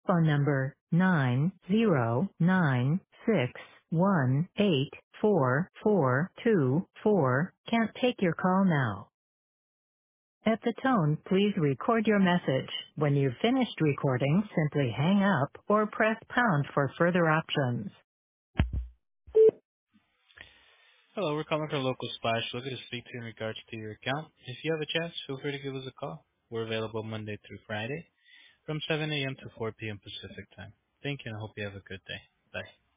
Phone number 90961844424 can't take your call now. At the tone, please record your message. When you've finished recording, simply hang up or press pound for further options. Hello, we're calling from Local Splash. Looking to speak to you in regards to your account. If you have a chance, feel free to give us a call. We're available Monday through Friday from 7 a.m. to 4 p.m. Pacific time. Thank you, and I hope you have a good day. Bye.